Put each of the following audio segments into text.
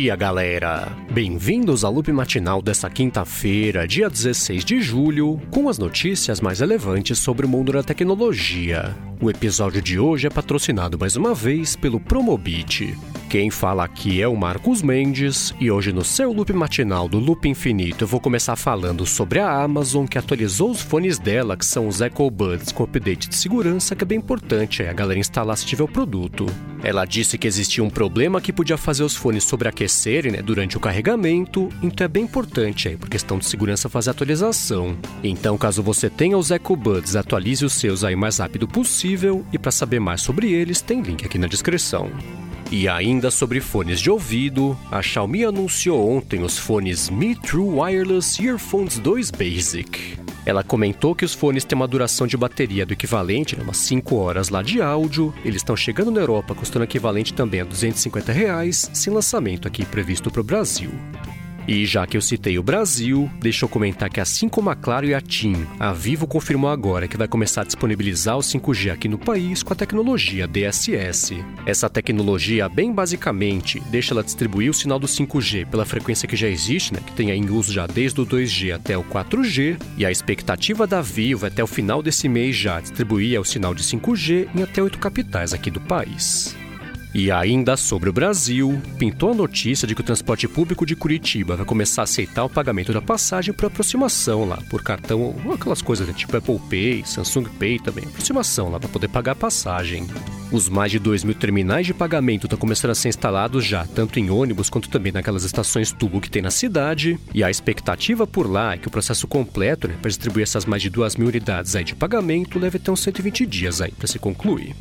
dia, galera! Bem-vindos ao Loop Matinal desta quinta-feira, dia 16 de julho, com as notícias mais relevantes sobre o mundo da tecnologia. O episódio de hoje é patrocinado mais uma vez pelo Promobit. Quem fala aqui é o Marcos Mendes, e hoje no seu Loop Matinal do Loop Infinito eu vou começar falando sobre a Amazon, que atualizou os fones dela, que são os Echo Buds, com update de segurança, que é bem importante a galera instalar se tiver o produto. Ela disse que existia um problema que podia fazer os fones sobreaquecerem, durante o carregamento, então é bem importante por questão de segurança fazer a atualização. Então, caso você tenha os Echo Buds, atualize os seus aí o mais rápido possível, e para saber mais sobre eles, tem link aqui na descrição. E ainda sobre fones de ouvido, a Xiaomi anunciou ontem os fones Mi True Wireless Earphones 2 Basic. Ela comentou que os fones têm uma duração de bateria do equivalente a umas 5 horas lá de áudio. Eles estão chegando na Europa custando equivalente também a R$250, sem lançamento aqui previsto para o Brasil. E já que eu citei o Brasil, deixa eu comentar que assim como a Claro e a TIM, a Vivo confirmou agora que vai começar a disponibilizar o 5G aqui no país com a tecnologia DSS. Essa tecnologia, bem basicamente, deixa ela distribuir o sinal do 5G pela frequência que já existe, que tem em uso já desde o 2G até o 4G, e a expectativa da Vivo é até o final desse mês já distribuir o sinal de 5G em até 8 capitais aqui do país. E ainda sobre o Brasil, pintou a notícia de que o transporte público de Curitiba vai começar a aceitar o pagamento da passagem por aproximação lá, por cartão, aquelas coisas tipo Apple Pay, Samsung Pay também, aproximação lá para poder pagar a passagem. Os mais de 2.000 terminais de pagamento estão começando a ser instalados já, tanto em ônibus quanto também naquelas estações tubo que tem na cidade, e a expectativa por lá é que o processo completo, para distribuir essas mais de 2.000 unidades aí de pagamento, leve até uns 120 dias aí para se concluir.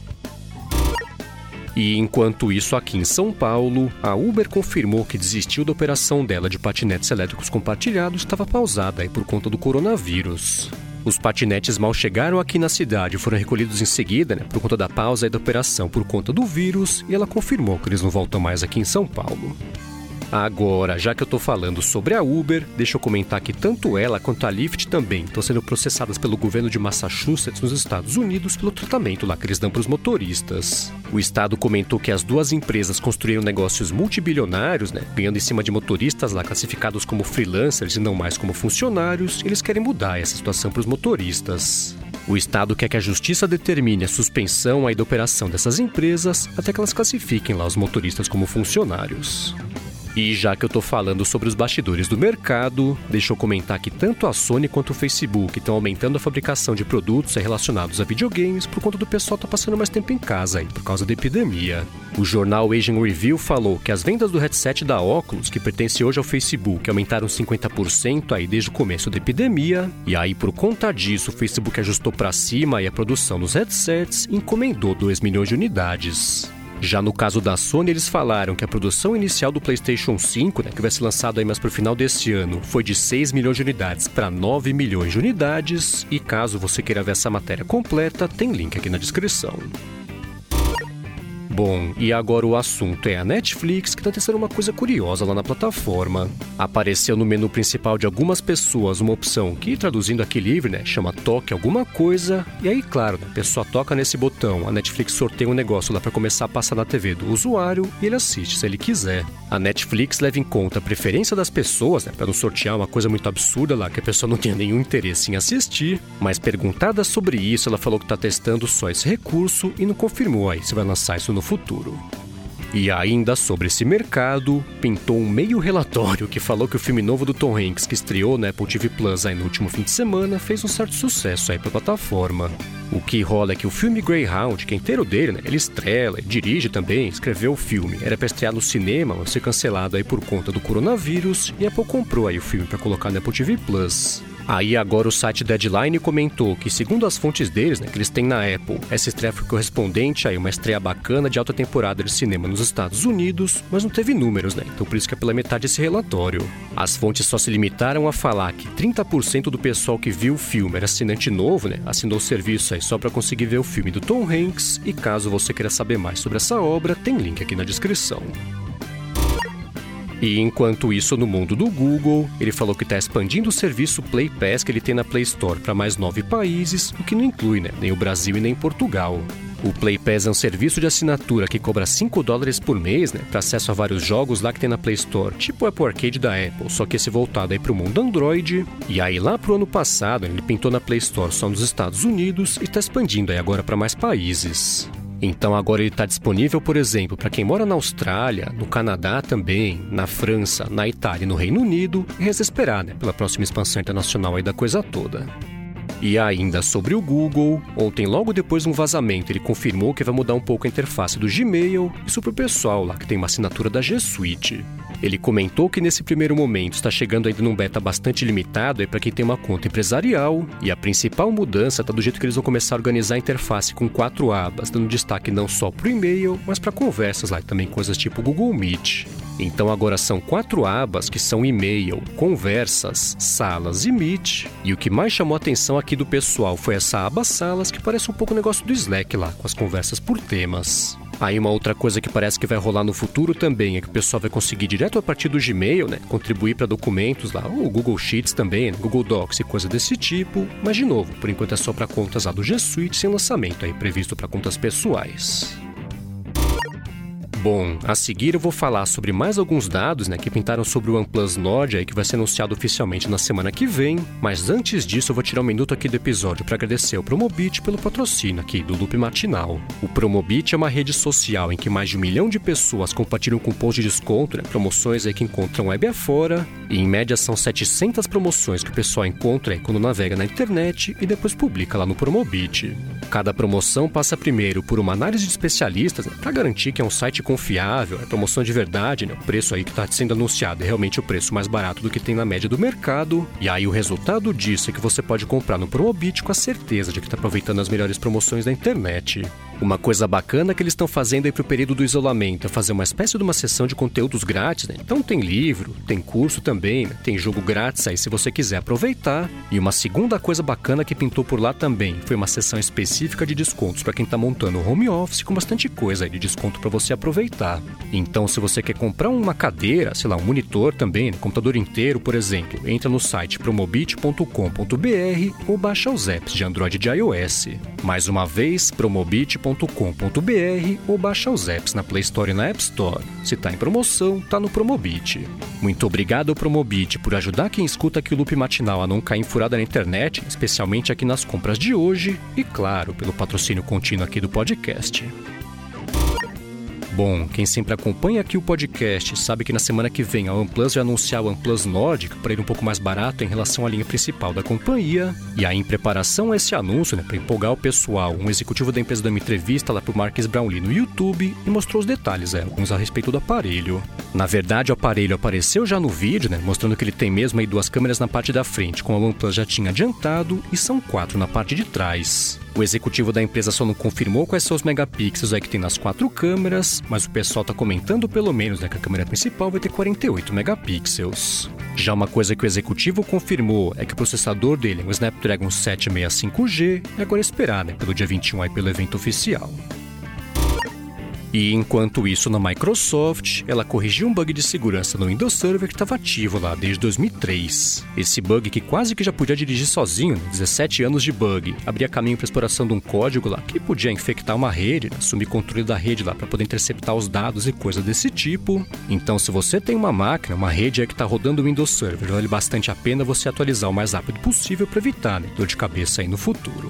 E enquanto isso, aqui em São Paulo, a Uber confirmou que desistiu da operação dela de patinetes elétricos compartilhados, estava pausada aí por conta do coronavírus. Os patinetes mal chegaram aqui na cidade e foram recolhidos em seguida, por conta da pausa aí da operação por conta do vírus, e ela confirmou que eles não voltam mais aqui em São Paulo. Agora, já que eu tô falando sobre a Uber, deixa eu comentar que tanto ela quanto a Lyft também estão sendo processadas pelo governo de Massachusetts nos Estados Unidos pelo tratamento lá que eles dão para os motoristas. O estado comentou que as duas empresas construíram negócios multibilionários, ganhando em cima de motoristas lá classificados como freelancers e não mais como funcionários, e eles querem mudar essa situação para os motoristas. O estado quer que a justiça determine a suspensão aí da operação dessas empresas até que elas classifiquem lá os motoristas como funcionários. E já que eu tô falando sobre os bastidores do mercado, deixa eu comentar que tanto a Sony quanto o Facebook estão aumentando a fabricação de produtos relacionados a videogames por conta do pessoal tá passando mais tempo em casa aí, por causa da epidemia. O jornal Asian Review falou que as vendas do headset da Oculus, que pertence hoje ao Facebook, aumentaram 50% aí desde o começo da epidemia, e aí por conta disso o Facebook ajustou para cima aí a produção dos headsets e encomendou 2 milhões de unidades. Já no caso da Sony, eles falaram que a produção inicial do PlayStation 5, que vai ser lançado aí mais pro final desse ano, foi de 6 milhões de unidades para 9 milhões de unidades, e caso você queira ver essa matéria completa, tem link aqui na descrição. Bom, e agora o assunto é a Netflix, que está testando uma coisa curiosa lá na plataforma. Apareceu no menu principal de algumas pessoas uma opção que, traduzindo aqui livre, chama Toque Alguma Coisa, e aí, claro, a pessoa toca nesse botão, a Netflix sorteia um negócio lá para começar a passar na TV do usuário e ele assiste se ele quiser. A Netflix leva em conta a preferência das pessoas, para não sortear uma coisa muito absurda lá que a pessoa não tenha nenhum interesse em assistir, mas perguntada sobre isso, ela falou que está testando só esse recurso e não confirmou aí se vai lançar isso no futuro. E ainda sobre esse mercado, pintou um meio relatório que falou que o filme novo do Tom Hanks, que estreou na Apple TV Plus aí no último fim de semana, fez um certo sucesso aí pra plataforma. O que rola é que o filme Greyhound, que é inteiro dele, ele estrela, dirige também, escreveu o filme. Era pra estrear no cinema, mas foi cancelado aí por conta do coronavírus, e a Apple comprou aí o filme pra colocar na Apple TV Plus. Aí agora o site Deadline comentou que, segundo as fontes deles, que eles têm na Apple, essa estreia foi correspondente a uma estreia bacana de alta temporada de cinema nos Estados Unidos, mas não teve números, então por isso que é pela metade esse relatório. As fontes só se limitaram a falar que 30% do pessoal que viu o filme era assinante novo, assinou o serviço aí só para conseguir ver o filme do Tom Hanks, e caso você queira saber mais sobre essa obra, tem link aqui na descrição. E enquanto isso, no mundo do Google, ele falou que está expandindo o serviço Play Pass que ele tem na Play Store para mais 9 países, o que não inclui nem o Brasil e nem Portugal. O Play Pass é um serviço de assinatura que cobra $5 por mês, né, para acesso a vários jogos lá que tem na Play Store, tipo o Apple Arcade da Apple, só que esse voltado aí pro mundo Android. E aí lá pro ano passado ele pintou na Play Store só nos Estados Unidos e tá expandindo aí agora para mais países. Então agora ele está disponível, por exemplo, para quem mora na Austrália, no Canadá também, na França, na Itália e no Reino Unido, e resta esperar, né, pela próxima expansão internacional aí da coisa toda. E ainda sobre o Google, ontem logo depois de um vazamento ele confirmou que vai mudar um pouco a interface do Gmail, isso pro pessoal lá que tem uma assinatura da G Suite. Ele comentou que nesse primeiro momento está chegando ainda num beta bastante limitado para quem tem uma conta empresarial, e a principal mudança está do jeito que eles vão começar a organizar a interface com 4 abas, dando destaque não só para o e-mail, mas para conversas lá e também coisas tipo Google Meet. Então agora são 4 abas que são e-mail, conversas, salas e Meet, e o que mais chamou a atenção aqui do pessoal foi essa aba salas, que parece um pouco o negócio do Slack lá, com as conversas por temas. Aí uma outra coisa que parece que vai rolar no futuro também é que o pessoal vai conseguir direto a partir do Gmail, né, contribuir para documentos lá, ou Google Sheets também, né, Google Docs e coisa desse tipo, mas de novo, por enquanto é só para contas lá do G Suite, sem lançamento aí previsto para contas pessoais. Bom, a seguir eu vou falar sobre mais alguns dados, né, que pintaram sobre o OnePlus Nord aí, que vai ser anunciado oficialmente na semana que vem, mas antes disso eu vou tirar um minuto aqui do episódio para agradecer ao Promobit pelo patrocínio aqui do Loop Matinal. O Promobit é uma rede social em que mais de 1 milhão de pessoas compartilham cupons de desconto, né, promoções aí que encontram web afora, e em média são 700 promoções que o pessoal encontra aí quando navega na internet e depois publica lá no Promobit. Cada promoção passa primeiro por uma análise de especialistas, né, para garantir que é um site confiável, é promoção de verdade, né? O preço aí que está sendo anunciado é realmente o preço mais barato do que tem na média do mercado. E aí o resultado disso é que você pode comprar no Promobit com a certeza de que está aproveitando as melhores promoções da internet. Uma coisa bacana que eles estão fazendo aí pro período do isolamento é fazer uma espécie de uma sessão de conteúdos grátis, né? Então tem livro, tem curso também, né? Tem jogo grátis aí se você quiser aproveitar. E uma segunda coisa bacana que pintou por lá também foi uma sessão específica de descontos para quem está montando home office, com bastante coisa aí de desconto para você aproveitar. Então se você quer comprar uma cadeira, sei lá, um monitor também, né? Computador inteiro, por exemplo, entra no site promobit.com.br ou baixa os apps de Android e de iOS. Mais uma vez, promobit.com.br ou baixa os apps na Play Store e na App Store. Se tá em promoção, tá no Promobit. Muito obrigado ao Promobit por ajudar quem escuta aqui o Loop Matinal a não cair em furada na internet, especialmente aqui nas compras de hoje, e claro, pelo patrocínio contínuo aqui do podcast. Bom, quem sempre acompanha aqui o podcast sabe que na semana que vem a OnePlus vai anunciar o OnePlus Nord para ir um pouco mais barato em relação à linha principal da companhia. E aí, em preparação a esse anúncio, né, para empolgar o pessoal, um executivo da empresa deu uma entrevista lá pro Marques Brownlee no YouTube e mostrou os detalhes, alguns a respeito do aparelho. Na verdade, o aparelho apareceu já no vídeo, né, mostrando que ele tem mesmo aí 2 câmeras na parte da frente, como a OnePlus já tinha adiantado, e são 4 na parte de trás. O executivo da empresa só não confirmou quais são os megapixels aí que tem nas 4 câmeras, mas o pessoal tá comentando pelo menos, né, que a câmera principal vai ter 48 megapixels. Já uma coisa que o executivo confirmou é que o processador dele é um Snapdragon 765G, e agora esperar, né, pelo dia 21 aí pelo evento oficial. E enquanto isso, na Microsoft, ela corrigiu um bug de segurança no Windows Server que estava ativo lá desde 2003. Esse bug, que quase que já podia dirigir sozinho, 17 anos de bug, abria caminho para a exploração de um código lá que podia infectar uma rede, assumir controle da rede lá para poder interceptar os dados e coisa desse tipo. Então, se você tem uma máquina, uma rede aí que está rodando o Windows Server, vale bastante a pena você atualizar o mais rápido possível para evitar, né, dor de cabeça aí no futuro.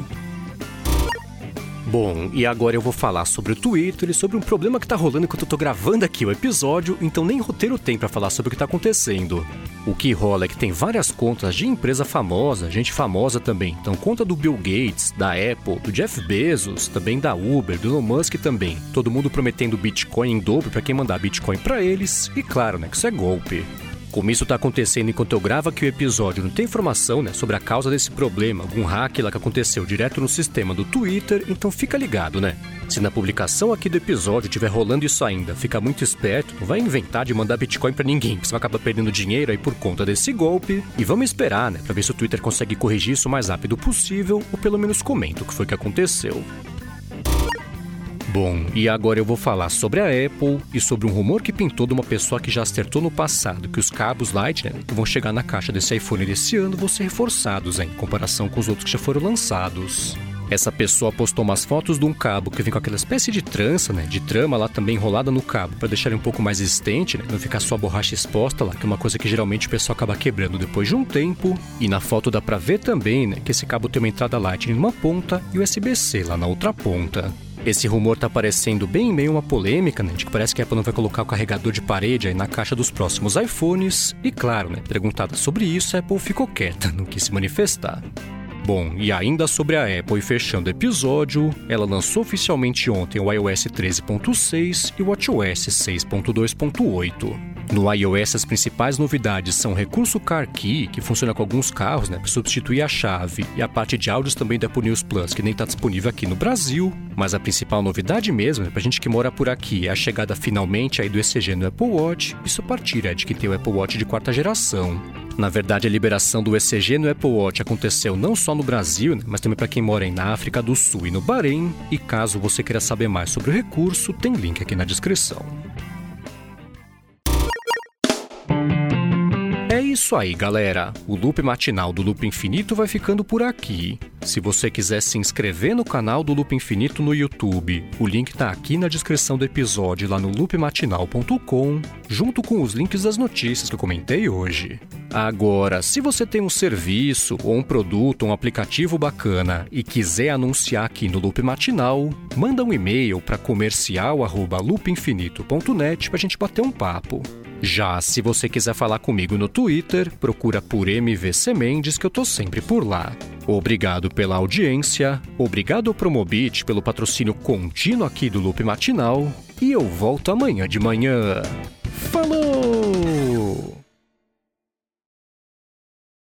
Bom, e agora eu vou falar sobre o Twitter e sobre um problema que tá rolando enquanto eu tô gravando aqui o episódio, então nem roteiro tem pra falar sobre o que tá acontecendo. O que rola é que tem várias contas de empresa famosa, gente famosa também. Então, conta do Bill Gates, da Apple, do Jeff Bezos, também da Uber, do Elon Musk também. Todo mundo prometendo Bitcoin em dobro pra quem mandar Bitcoin pra eles, e claro, né, que isso é golpe. Como isso tá acontecendo enquanto eu gravo aqui o episódio, não tem informação, né, sobre a causa desse problema, algum hack lá que aconteceu direto no sistema do Twitter, então fica ligado, né? Se na publicação aqui do episódio estiver rolando isso ainda, fica muito esperto, não vai inventar de mandar Bitcoin pra ninguém, porque você vai acabar perdendo dinheiro aí por conta desse golpe. E vamos esperar, né, pra ver se o Twitter consegue corrigir isso o mais rápido possível, ou pelo menos comenta o que foi que aconteceu. Bom, e agora eu vou falar sobre a Apple e sobre um rumor que pintou de uma pessoa que já acertou no passado que os cabos Lightning que vão chegar na caixa desse iPhone desse ano vão ser reforçados em comparação com os outros que já foram lançados. Essa pessoa postou umas fotos de um cabo que vem com aquela espécie de trança, né, de trama lá também enrolada no cabo, para deixar ele um pouco mais resistente, né, não ficar só a borracha exposta lá, que é uma coisa que geralmente o pessoal acaba quebrando depois de um tempo. E na foto dá pra ver também, né, que esse cabo tem uma entrada Lightning numa ponta e USB-C lá na outra ponta. Esse rumor tá parecendo bem em meio a uma polêmica, né, de que parece que a Apple não vai colocar o carregador de parede aí na caixa dos próximos iPhones. E claro, né, perguntada sobre isso, a Apple ficou quieta, não quis se manifestar. Bom, e ainda sobre a Apple e fechando o episódio, ela lançou oficialmente ontem o iOS 13.6 e o watchOS 6.2.8. No iOS, as principais novidades são o recurso Car Key, que funciona com alguns carros, né, para substituir a chave, e a parte de áudios também da Apple News Plus, que nem está disponível aqui no Brasil. Mas a principal novidade mesmo, né, pra gente que mora por aqui, é a chegada finalmente aí do ECG no Apple Watch, isso a partir de que tem o Apple Watch de 4ª geração. Na verdade, a liberação do ECG no Apple Watch aconteceu não só no Brasil, né, mas também para quem mora na África do Sul e no Bahrein. E caso você queira saber mais sobre o recurso, tem link aqui na descrição. É isso aí, galera. O Loop Matinal do Loop Infinito vai ficando por aqui. Se você quiser se inscrever no canal do Loop Infinito no YouTube, o link tá aqui na descrição do episódio lá no loopmatinal.com, junto com os links das notícias que eu comentei hoje. Agora, se você tem um serviço ou um produto ou um aplicativo bacana e quiser anunciar aqui no Loop Matinal, manda um e-mail para comercial@loopinfinito.net pra gente bater um papo. Já se você quiser falar comigo no Twitter, procura por MVC Mendes que eu tô sempre por lá. Obrigado pela audiência, obrigado ao Promobit pelo patrocínio contínuo aqui do Loop Matinal e eu volto amanhã de manhã. Falou!